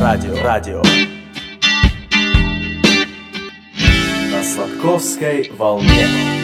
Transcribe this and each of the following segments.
Радио. На Сладковской волне.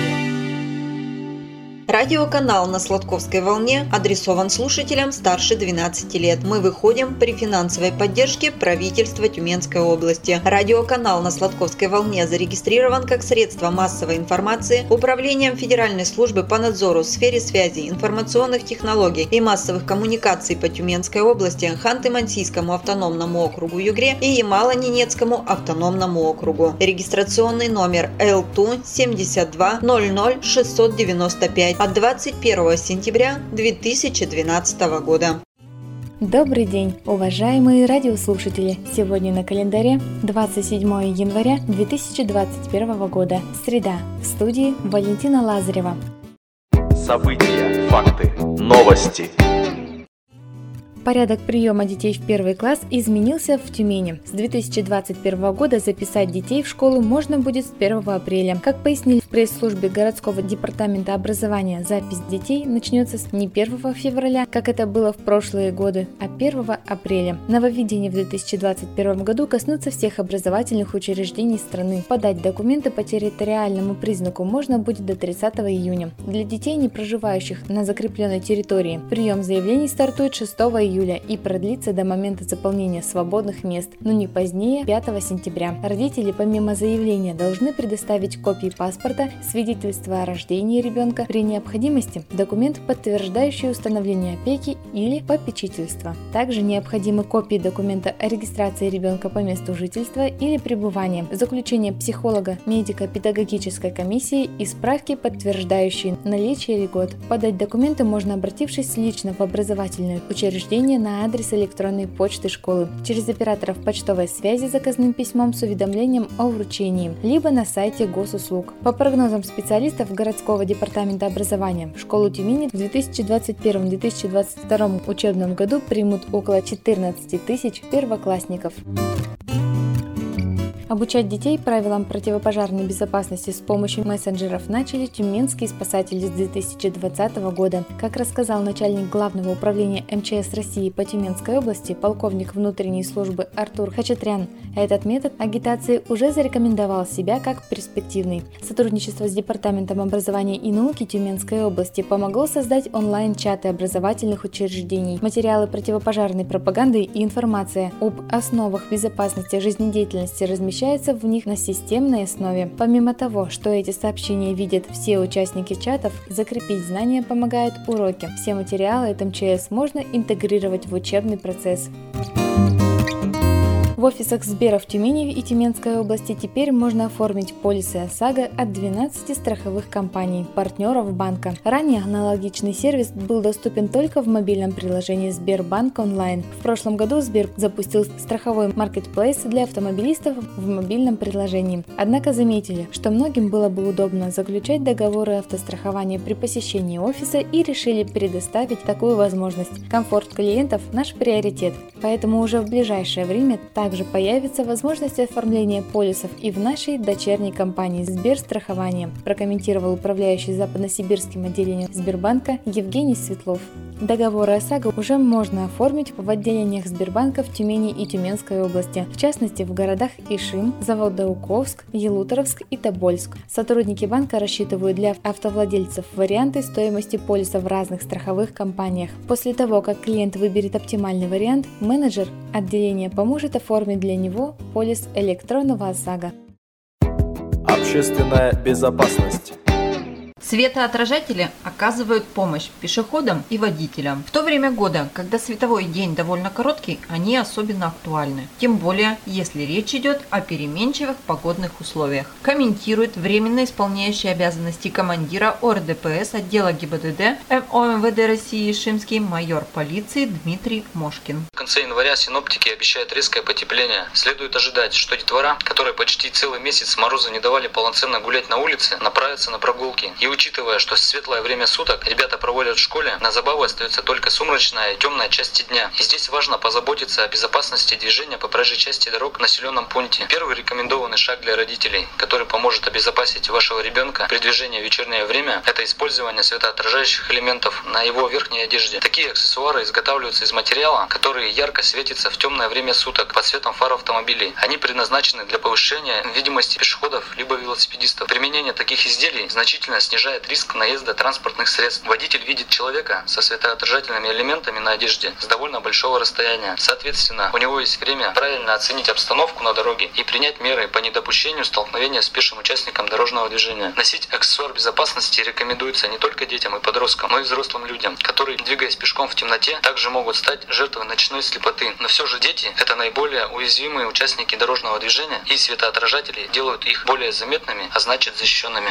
Радиоканал на Сладковской волне адресован слушателям старше 12 лет. Мы выходим при финансовой поддержке правительства Тюменской области. Радиоканал на Сладковской волне зарегистрирован как средство массовой информации Управлением Федеральной службы по надзору в сфере связи, информационных технологий и массовых коммуникаций по Тюменской области, Ханты-Мансийскому автономному округу Югре и Ямало-Ненецкому автономному округу. Регистрационный номер ЛТУ 72 00 695 от 21 сентября 2012 года. Добрый день, уважаемые радиослушатели! Сегодня на календаре 27 января 2021 года, среда. В студии Валентина Лазарева. События, факты, новости. Порядок приема детей в первый класс изменился в Тюмени. С 2021 года записать детей в школу можно будет с 1 апреля. Как пояснили в пресс-службе городского департамента образования, запись детей начнется не 1 февраля, как это было в прошлые годы, а 1 апреля. Нововведения в 2021 году коснутся всех образовательных учреждений страны. Подать документы по территориальному признаку можно будет до 30 июня. Для детей, не проживающих на закрепленной территории, прием заявлений стартует 6 июля и продлится до момента заполнения свободных мест, но не позднее 5 сентября. Родители помимо заявления должны предоставить копии паспорта, свидетельство о рождении ребенка, при необходимости документ, подтверждающий установление опеки или попечительства. Также необходимы копии документа о регистрации ребенка по месту жительства или пребывания, заключение психолога, медико-педагогической комиссии и справки, подтверждающие наличие льгот. Подать документы можно, обратившись лично в образовательное учреждение на адрес электронной почты школы, через операторов почтовой связи заказным письмом с уведомлением о вручении, либо на сайте госуслуг. По прогнозам специалистов городского департамента образования, в школу Тюмени в 2021-2022 учебном году примут около 14 тысяч первоклассников. Обучать детей правилам противопожарной безопасности с помощью мессенджеров начали тюменские спасатели с 2020 года. Как рассказал начальник Главного управления МЧС России по Тюменской области, полковник внутренней службы Артур Хачатрян, этот метод агитации уже зарекомендовал себя как перспективный. Сотрудничество с Департаментом образования и науки Тюменской области помогло создать онлайн-чаты образовательных учреждений, материалы противопожарной пропаганды и информация об основах безопасности жизнедеятельности размещаются в них на системной основе. Помимо того, что эти сообщения видят все участники чатов, закрепить знания помогают уроки. Все материалы от МЧС можно интегрировать в учебный процесс. В офисах Сбера в Тюмени и Тюменской области теперь можно оформить полисы ОСАГО от 12 страховых компаний, партнеров банка. Ранее аналогичный сервис был доступен только в мобильном приложении Сбербанк онлайн. В прошлом году Сбер запустил страховой маркетплейс для автомобилистов в мобильном приложении. Однако заметили, что многим было бы удобно заключать договоры автострахования при посещении офиса и решили предоставить такую возможность. Комфорт клиентов – наш приоритет, поэтому уже в ближайшее время также появится возможность оформления полисов и в нашей дочерней компании Сберстрахование, прокомментировал управляющий западносибирским отделением Сбербанка Евгений Светлов. Договоры ОСАГО уже можно оформить в отделениях Сбербанка в Тюмени и Тюменской области, в частности в городах Ишим, Заводоуковск, Елуторовск и Тобольск. Сотрудники банка рассчитывают для автовладельцев варианты стоимости полиса в разных страховых компаниях. После того, как клиент выберет оптимальный вариант, менеджер отделения поможет оформить для него полис электронного ОСАГО. Общественная безопасность. Светоотражатели оказывают помощь пешеходам и водителям. В то время года, когда световой день довольно короткий, они особенно актуальны. Тем более, если речь идет о переменчивых погодных условиях. Комментирует временно исполняющий обязанности командира ОРДПС отдела ГИБДД МОМВД России Ишимский майор полиции Дмитрий Мошкин. В конце января синоптики обещают резкое потепление. Следует ожидать, что детвора, которой почти целый месяц мороза не давали полноценно гулять на улице, направятся на прогулки и учитывая, что светлое время суток ребята проводят в школе, на забаву остается только сумрачная и темная части дня. И здесь важно позаботиться о безопасности движения по проезжей части дорог в населенном пункте. Первый рекомендованный шаг для родителей, который поможет обезопасить вашего ребенка при движении в вечернее время, это использование светоотражающих элементов на его верхней одежде. Такие аксессуары изготавливаются из материала, который ярко светится в темное время суток под светом фар автомобилей. Они предназначены для повышения видимости пешеходов либо велосипедистов. Применение таких изделий значительно снижает риск наезда транспортных средств. Водитель видит человека со светоотражательными элементами на одежде с довольно большого расстояния. Соответственно, у него есть время правильно оценить обстановку на дороге и принять меры по недопущению столкновения с пешим участником дорожного движения. Носить аксессуар безопасности рекомендуется не только детям и подросткам, но и взрослым людям, которые, двигаясь пешком в темноте, также могут стать жертвой ночной слепоты. Но все же дети – это наиболее уязвимые участники дорожного движения, и светоотражатели делают их более заметными, а значит защищенными.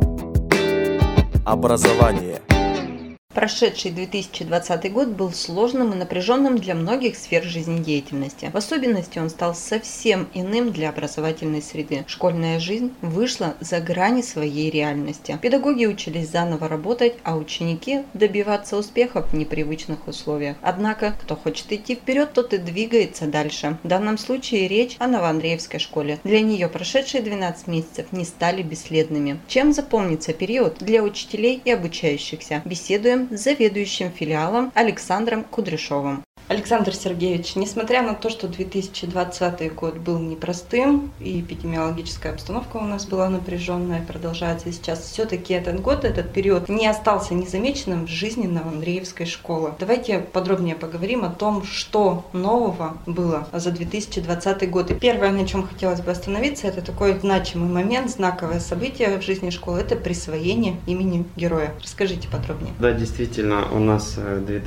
Образование. Прошедший 2020 год был сложным и напряженным для многих сфер жизнедеятельности. В особенности он стал совсем иным для образовательной среды. Школьная жизнь вышла за грани своей реальности. Педагоги учились заново работать, а ученики добиваться успехов в непривычных условиях. Однако, кто хочет идти вперед, тот и двигается дальше. В данном случае речь о Новоандреевской школе. Для нее прошедшие 12 месяцев не стали бесследными. Чем запомнится период для учителей и обучающихся? Беседуем с заведующим филиалом Александром Кудряшовым. Александр Сергеевич, несмотря на то, что 2020 год был непростым, и эпидемиологическая обстановка у нас была напряженная, продолжается сейчас, все-таки этот год, этот период не остался незамеченным в жизни Новоандреевской школы. Давайте подробнее поговорим о том, что нового было за 2020 год. И первое, на чем хотелось бы остановиться, это такой значимый момент, знаковое событие в жизни школы, это присвоение имени героя. Расскажите подробнее. Да, действительно, у нас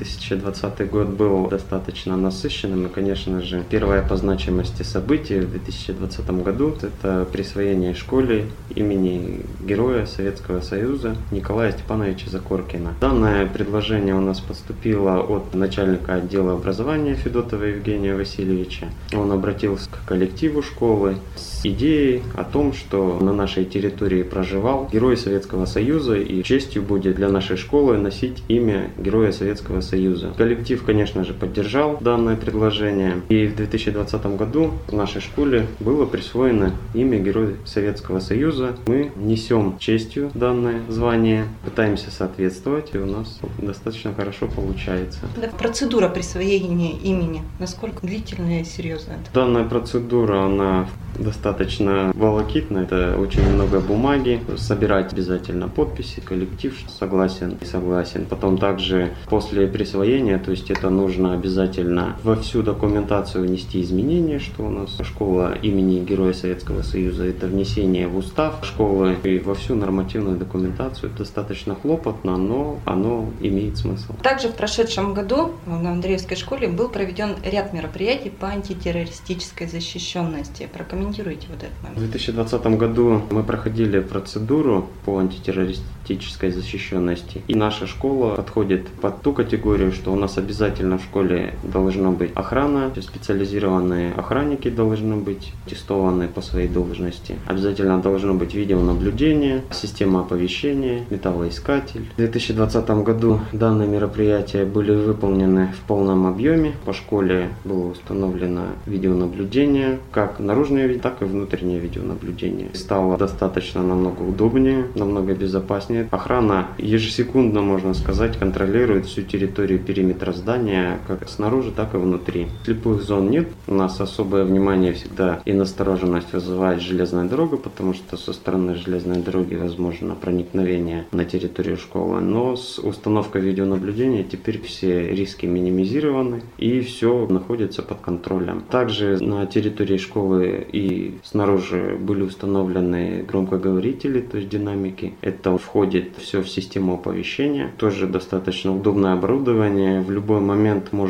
2020 год был достаточно насыщенным. И, конечно же, первое по значимости событие в 2020 году – это присвоение школе имени Героя Советского Союза Николая Степановича Закоркина. Данное предложение у нас поступило от начальника отдела образования Федотова Евгения Васильевича. Он обратился к коллективу школы с идеей о том, что на нашей территории проживал Герой Советского Союза, и честью будет для нашей школы носить имя Героя Советского Союза. Коллектив, конечно же, поддержал данное предложение, и в 2020 году в нашей школе было присвоено имя Героя Советского Союза. Мы несем честью данное звание, пытаемся соответствовать, и у нас достаточно хорошо получается. Да, процедура присвоения имени, насколько длительная и серьезная? Данная процедура, она достаточно волокитная, это очень много бумаги, собирать обязательно подписи, коллектив согласен и согласен. Потом также после присвоения, то есть это нужно обязательно во всю документацию внести изменения, что у нас школа имени Героя Советского Союза, это внесение в устав школы и во всю нормативную документацию. Достаточно хлопотно, но оно имеет смысл. Также в прошедшем году на Андреевской школе был проведен ряд мероприятий по антитеррористической защищенности. Прокомментируйте вот этот момент. В 2020 году мы проходили процедуру по антитеррористической защищенности, и наша школа подходит под ту категорию, что у нас обязательно в школе должна быть охрана, специализированные охранники должны быть аттестованы по своей должности, обязательно должно быть видеонаблюдение, система оповещения, металлоискатель. В 2020 году данные мероприятия были выполнены в полном объеме. По школе было установлено видеонаблюдение, как наружное, так и внутреннее видеонаблюдение. Стало достаточно намного удобнее, намного безопаснее. Охрана ежесекундно, можно сказать, контролирует всю территорию периметра здания, как снаружи, так и внутри. Слепых зон нет. У нас особое внимание всегда и настороженность вызывает железная дорога, потому что со стороны железной дороги возможно проникновение на территорию школы. Но с установкой видеонаблюдения теперь все риски минимизированы и все находится под контролем. Также на территории школы и снаружи были установлены громкоговорители, то есть динамики. Это входит все в систему оповещения. Тоже достаточно удобное оборудование. В любой момент можно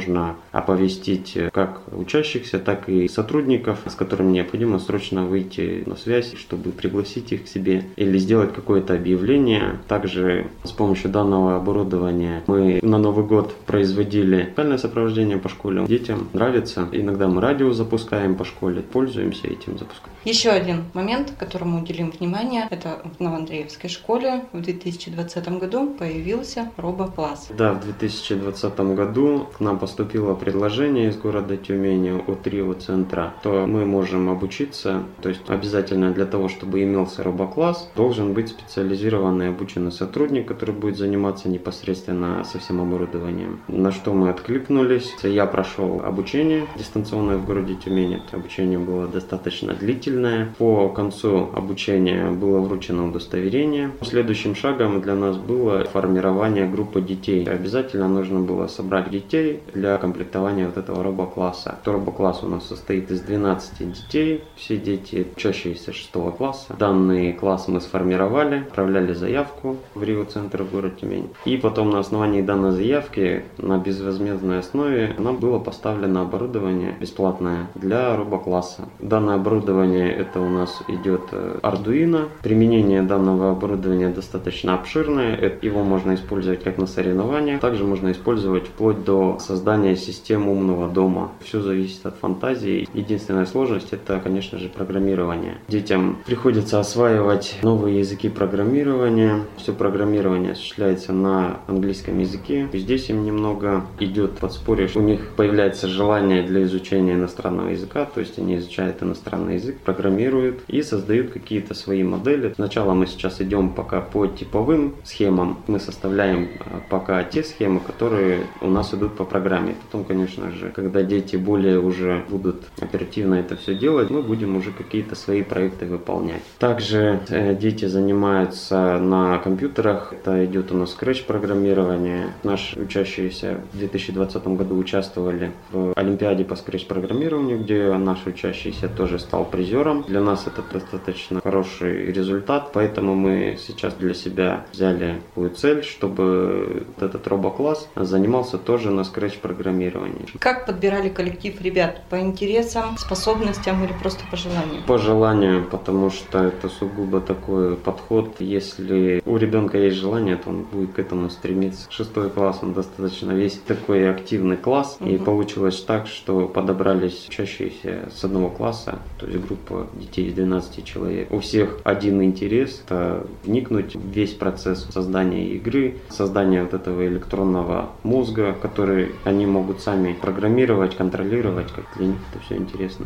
можно оповестить как учащихся, так и сотрудников, с которыми необходимо срочно выйти на связь, чтобы пригласить их к себе или сделать какое-то объявление. Также с помощью данного оборудования мы на Новый год производили музыкальное сопровождение по школе. Детям нравится. Иногда мы радио запускаем по школе, пользуемся этим запуском. Еще один момент, которому уделим внимание, это в Новоандреевской школе в 2020 году появился робокласс. Да, в 2020 году к нам поступило предложение из города Тюмени от РИО-центра, что мы можем обучиться, то есть обязательно для того, чтобы имелся робокласс, должен быть специализированный обученный сотрудник, который будет заниматься непосредственно со всем оборудованием. На что мы откликнулись. Я прошел обучение дистанционное в городе Тюмени. Это обучение было достаточно длительное. По концу обучения было вручено удостоверение. Следующим шагом для нас было формирование группы детей. Обязательно нужно было собрать детей для комплектования вот этого робокласса. Робокласс у нас состоит из 12 детей. Все дети, учащиеся 6 класса. Данный класс мы сформировали, отправляли заявку в РИО-центр в город Тюмень. И потом на основании данной заявки на безвозмездной основе нам было поставлено оборудование бесплатное для робокласса. Данное оборудование это у нас идет Arduino. Применение данного оборудования достаточно обширное. Его можно использовать как на соревнованиях, также можно использовать вплоть до создания систем умного дома. Все зависит от фантазии. Единственная сложность это, конечно же, программирование. Детям приходится осваивать новые языки программирования. Все программирование осуществляется на английском языке. Здесь им немного идет подспорье, у них появляется желание для изучения иностранного языка, то есть они изучают иностранный язык, программируют и создают какие-то свои модели. Сначала мы сейчас идем пока по типовым схемам, мы составляем пока те схемы, которые у нас идут по программе. Потом, конечно же, когда дети более уже будут оперативно это все делать, мы будем уже какие-то свои проекты выполнять. Также дети занимаются на компьютерах, это идет у нас Scratch программирование. Наши учащиеся в 2020 году участвовали в Олимпиаде по Scratch программированию, где наш учащийся тоже стал призером. Для нас это достаточно хороший результат, поэтому мы сейчас для себя взяли такую цель, чтобы этот робокласс занимался тоже на Scratch программировании. Как подбирали коллектив ребят? По интересам, способностям или просто по желанию? По желанию, потому что это сугубо такой подход. Если у ребенка есть желание, то он будет к этому стремиться. 6 класс, он достаточно весь такой активный класс. И получилось так, что подобрались учащиеся с одного класса, то есть группа детей из 12 человек. У всех один интерес – это вникнуть в весь процесс создания игры, создания вот этого электронного мозга, который они могут сами программировать, контролировать, как для них это все интересно.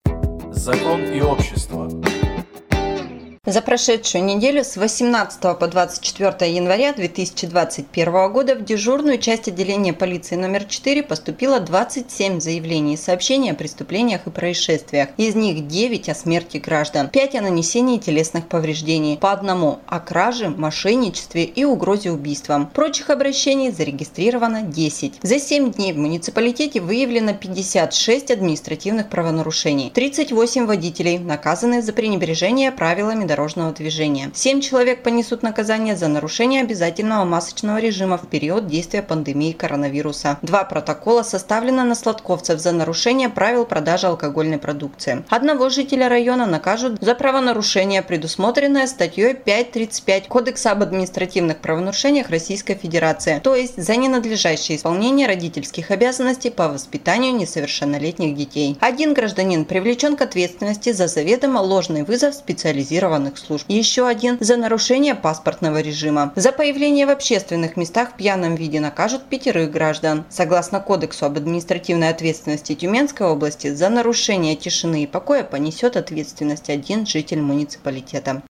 Закон и общество. За прошедшую неделю с 18 по 24 января 2021 года в дежурную часть отделения полиции номер 4 поступило 27 заявлений и сообщений о преступлениях и происшествиях. Из них 9 о смерти граждан, 5 о нанесении телесных повреждений, по одному о краже, мошенничестве и угрозе убийством. Прочих обращений зарегистрировано 10. За 7 дней в муниципалитете выявлено 56 административных правонарушений. 38 водителей наказаны за пренебрежение правилами дорожного движения. 7 человек понесут наказание за нарушение обязательного масочного режима в период действия пандемии коронавируса. 2 протокола составлено на сладковцев за нарушение правил продажи алкогольной продукции. Одного жителя района накажут за правонарушение, предусмотренное статьей 5.35 Кодекса об административных правонарушениях Российской Федерации, то есть за ненадлежащее исполнение родительских обязанностей по воспитанию несовершеннолетних детей. 1 гражданин привлечен к ответственности за заведомо ложный вызов специализированных служб. Еще 1 за нарушение паспортного режима. За появление в общественных местах в пьяном виде накажут 5 граждан. Согласно Кодексу об административной ответственности Тюменской области, за нарушение тишины и покоя понесет ответственность 1 житель муниципалитета.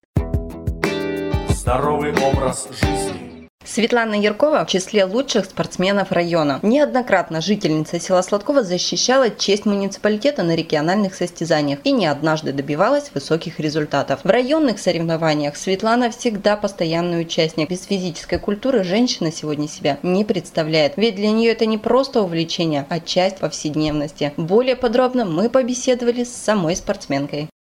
Здоровый образ жизни. Светлана Яркова в числе лучших спортсменов района. Неоднократно жительница села Сладкова защищала честь муниципалитета на региональных состязаниях и не однажды добивалась высоких результатов. В районных соревнованиях Светлана всегда постоянный участник. Без физической культуры женщина сегодня себя не представляет, ведь для нее это не просто увлечение, а часть повседневности. Более подробно мы побеседовали с самой спортсменкой.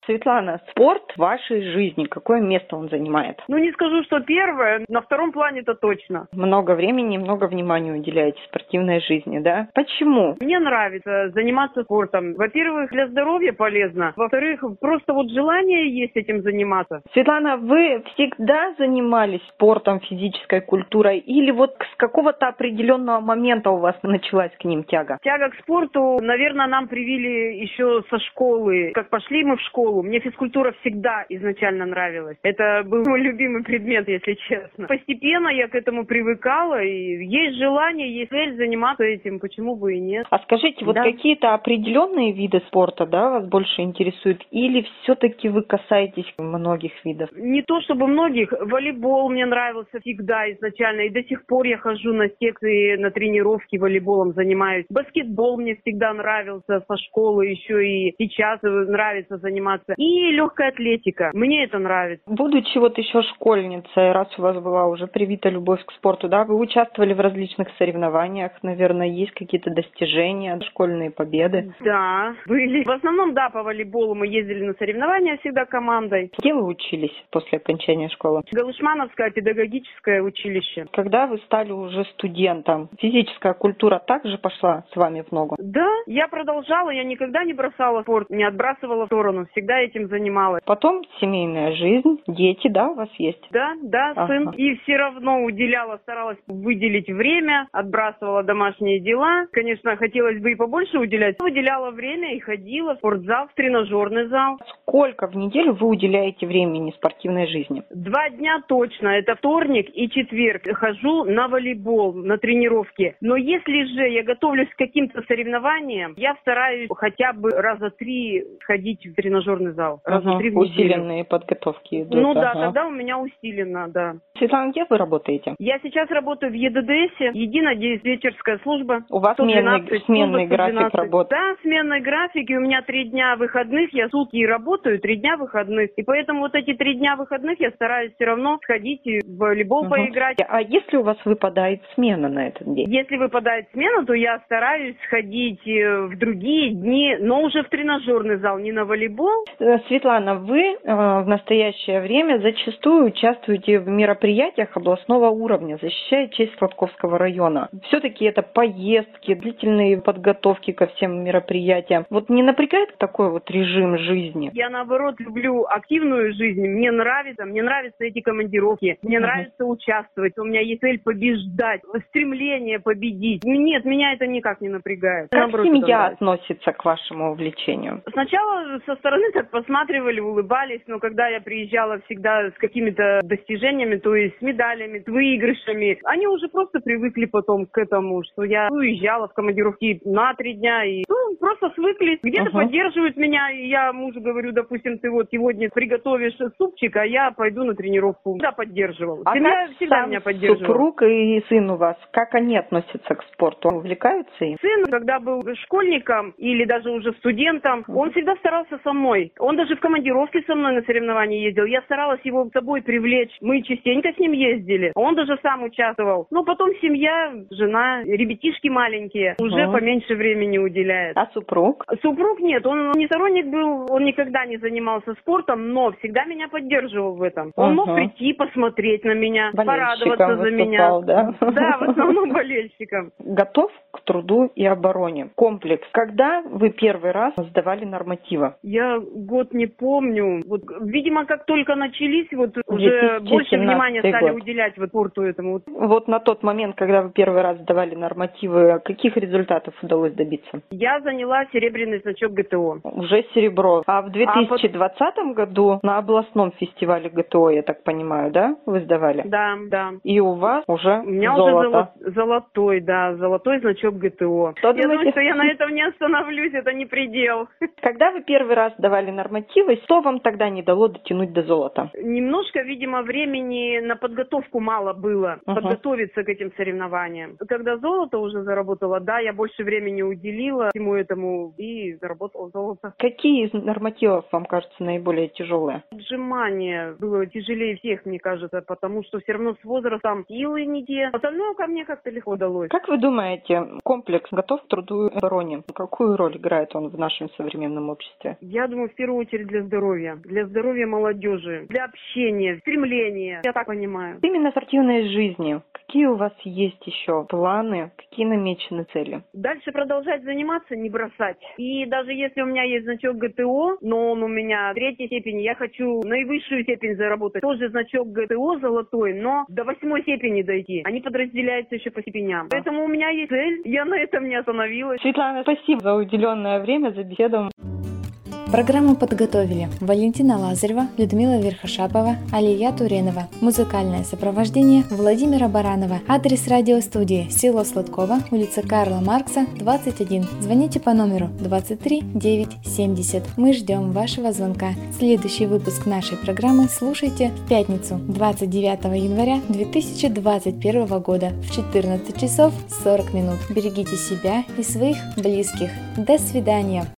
Светлана, спорт в вашей жизни, какое место он занимает? Ну, не скажу, что первое, на втором плане это точно. Много времени, много внимания уделяете спортивной жизни, да? Почему? Мне нравится заниматься спортом. Во-первых, для здоровья полезно. Во-вторых, просто вот желание есть этим заниматься. Светлана, вы всегда занимались спортом, физической культурой или вот с какого-то определенного момента у вас началась к ним тяга? Тяга к спорту, наверное, нам привили еще со школы. Как пошли мы в школу, мне физкультура всегда изначально нравилась. Это был мой любимый предмет, если честно. Постепенно я к этому привыкала, и есть желание, есть цель заниматься этим, почему бы и нет. А скажите, вот Да. какие-то определенные виды спорта, да, вас больше интересуют, или все-таки вы касаетесь многих видов? Не то чтобы многих, волейбол мне нравился всегда изначально, и до сих пор я хожу на секции, на тренировки волейболом занимаюсь. Баскетбол мне всегда нравился со школы, еще и сейчас нравится заниматься. И легкая атлетика, мне это нравится. Будучи вот еще школьницей, раз у вас была уже привита любовь к спорту, да, вы участвовали в различных соревнованиях, наверное, есть какие-то достижения, школьные победы? Да, были. В основном, да, по волейболу мы ездили на соревнования всегда командой. Где вы учились после окончания школы? Галышмановское педагогическое училище. Когда вы стали уже студентом, физическая культура также пошла с вами в ногу? Да, я продолжала, я никогда не бросала спорт, не отбрасывала в сторону, всегда этим занималась. Потом семейная жизнь, дети, да, у вас есть? Да, Ага. сын. И все равно уделяла, старалась выделить время, отбрасывала домашние дела. Конечно, хотелось бы и побольше уделять. Выделяла время и ходила в спортзал, в тренажерный зал. Сколько в неделю вы уделяете времени спортивной жизни? 2 дня точно, это вторник и четверг. Хожу на волейбол, на тренировки. Но если же я готовлюсь к каким-то соревнованиям, я стараюсь хотя бы раза 3 ходить в тренажерный зал. Раза 3 в неделю. Усиленные подготовки идут. Ну да, ага. тогда у меня усиленно, да. Светлана, где вы работаете? Я сейчас работаю в ЕДДСе, единая диспетчерская служба. У вас 112, сменный служба график 112. работы? Да, сменный график, и у меня 3 дня выходных, я сутки работаю, 3 дня выходных. И поэтому вот эти 3 дня выходных я стараюсь все равно сходить и в волейбол поиграть. А если у вас выпадает смена на этот день? Если выпадает смена, то я стараюсь сходить в другие дни, но уже в тренажерный зал, не на волейбол. Светлана, вы в настоящее время зачастую участвуете в мероприятиях областного уровня, защищая честь Сладковского района. Все-таки это поездки, длительные подготовки ко всем мероприятиям. Вот не напрягает такой вот режим жизни? Я, наоборот, люблю активную жизнь. Мне нравятся эти командировки. Мне нравится участвовать. У меня есть цель побеждать, стремление победить. Нет, меня это никак не напрягает. Как Наоборот, семья это относится к вашему увлечению? Сначала со стороны так посматривали, улыбались, но когда я приезжала всегда с какими-то достижениями, то есть с медалями, с выигрышами, они уже просто привыкли потом к этому, что я уезжала в командировки на 3 дня и просто свыклись. Где-то поддерживают меня, и я мужу говорю, допустим, ты вот сегодня приготовишь супчик, а я пойду на тренировку. Всегда поддерживал. А Семья как всегда сам меня поддерживала. супруг и сын у вас, как они относятся к спорту? Увлекаются им? Сын, когда был школьником или даже уже студентом, он всегда старался со мной. Он даже в командировке со мной на соревнования ездил. Я старалась его с собой привлечь. Мы частенько с ним ездили. Он даже сам участвовал. Но потом семья, жена, ребятишки маленькие, уже поменьше времени уделяет. А супруг? Супруг нет, он не сторонник был, он никогда не занимался спортом, но всегда меня поддерживал в этом. Он мог прийти, посмотреть на меня, порадоваться за меня. Да? Да, в основном болельщиком. Готов к труду и обороне. Комплекс. Когда вы первый раз сдавали нормативы? Я год не помню. Вот, видимо, как только начались, вот уже больше внимания стали уделять вот спорту этому. Вот на тот момент, когда вы первый раз сдавали нормативы, каких результатов удалось добиться? Я заняла серебряный значок ГТО. Уже серебро. А в 2020 году на областном фестивале ГТО, я так понимаю, да, вы сдавали? Да, да. И у вас уже у меня золото. Уже золотой, да, золотой значок ГТО. Я думаю, что я на этом не остановлюсь, это не предел. Когда вы первый раз сдавали нормативы, что вам тогда не дало дотянуть до золота? Немножко, видимо, времени на подготовку мало было, подготовиться к этим соревнованиям. Когда золото уже заработала, да, я больше времени уделила всему поэтому и заработала золото. Какие из нормативов вам кажутся наиболее тяжелые? Отжимание было тяжелее всех, мне кажется, потому что все равно с возрастом силы не те. Остальное ко мне как-то легко далось. Как вы думаете, комплекс готов к труду и обороне? Какую роль играет он в нашем современном обществе? Я думаю, в первую очередь для здоровья молодежи, для общения, стремления, я так понимаю. Именно спортивной жизни. Какие у вас есть еще планы, какие намечены цели? Дальше продолжать заниматься, не бросать. И даже если у меня есть значок ГТО, но он у меня 3-й степени, я хочу наивысшую степень заработать. Тоже значок ГТО золотой, но до 8-й степени дойти. Они подразделяются еще по степеням. Поэтому у меня есть цель, я на этом не остановилась. Светлана, спасибо за уделенное время, за беседу. Программу подготовили Валентина Лазарева, Людмила Верхошапова, Алия Туренова. Музыкальное сопровождение Владимира Баранова. Адрес радиостудии: село Сладково, улица Карла Маркса, 21. Звоните по номеру 23 9 70. Мы ждем вашего звонка. Следующий выпуск нашей программы слушайте в пятницу, 29 января 2021 года в 14 часов 40 минут. Берегите себя и своих близких. До свидания.